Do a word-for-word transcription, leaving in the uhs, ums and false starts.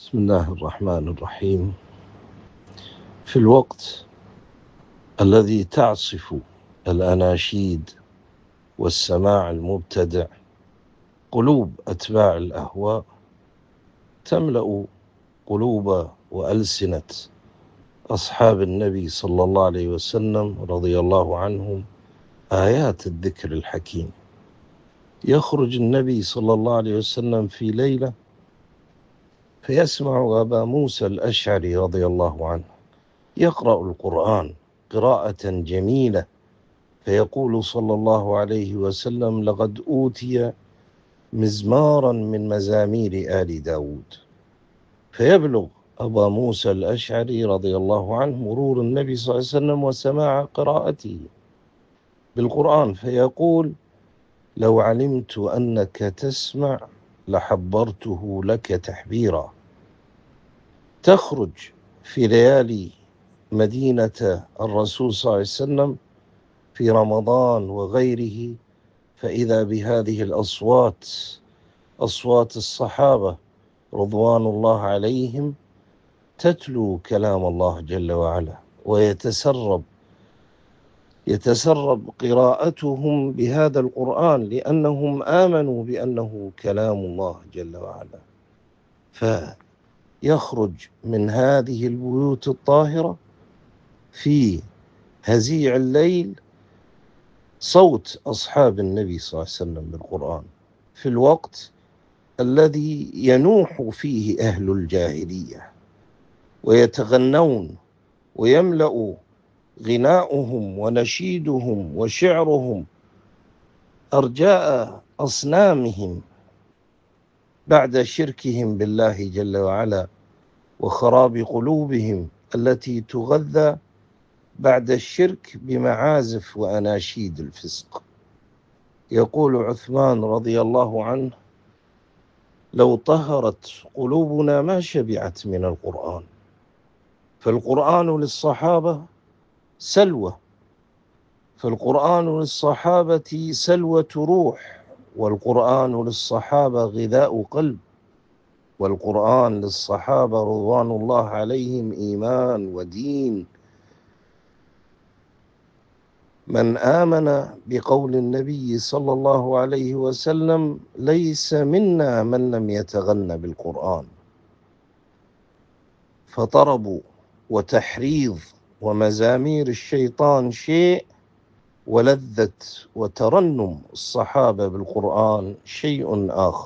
بسم الله الرحمن الرحيم. في الوقت الذي تعصف الأناشيد والسماع المبتدع قلوب أتباع الأهواء، تملأ قلوب وألسنة أصحاب النبي صلى الله عليه وسلم رضي الله عنهم آيات الذكر الحكيم. يخرج النبي صلى الله عليه وسلم في ليلة فيسمع أبا موسى الأشعري رضي الله عنه يقرأ القرآن قراءة جميلة، فيقول صلى الله عليه وسلم: لقد أوتي مزمارا من مزامير آل داود. فيبلغ أبا موسى الأشعري رضي الله عنه مرور النبي صلى الله عليه وسلم وسماع قراءته بالقرآن، فيقول: لو علمت أنك تسمع لحبرته لك تحبيرا. تخرج في ليالي مدينة الرسول صلى الله عليه وسلم في رمضان وغيره، فإذا بهذه الأصوات، أصوات الصحابة رضوان الله عليهم، تتلو كلام الله جل وعلا، ويتسرب يتسرب قراءتهم بهذا القرآن لأنهم آمنوا بأنه كلام الله جل وعلا. فيخرج من هذه البيوت الطاهرة في هزيع الليل صوت أصحاب النبي صلى الله عليه وسلم بالقرآن، في الوقت الذي ينوح فيه أهل الجاهلية ويتغنون، ويملأ غناؤهم ونشيدهم وشعرهم أرجاء أصنامهم بعد شركهم بالله جل وعلا وخراب قلوبهم التي تغذى بعد الشرك بمعازف وأناشيد الفسق. يقول عثمان رضي الله عنه: لو طهرت قلوبنا ما شبعت من القرآن. فالقرآن للصحابة سلوى، فالقرآن للصحابة سلوة روح، والقرآن للصحابة غذاء قلب، والقرآن للصحابة رضوان الله عليهم إيمان ودين. من آمن بقول النبي صلى الله عليه وسلم: ليس منا من لم يتغن بالقرآن. فطرب وتحريض ومزامير الشيطان شيء، ولذة وترنم الصحابة بالقرآن شيء آخر.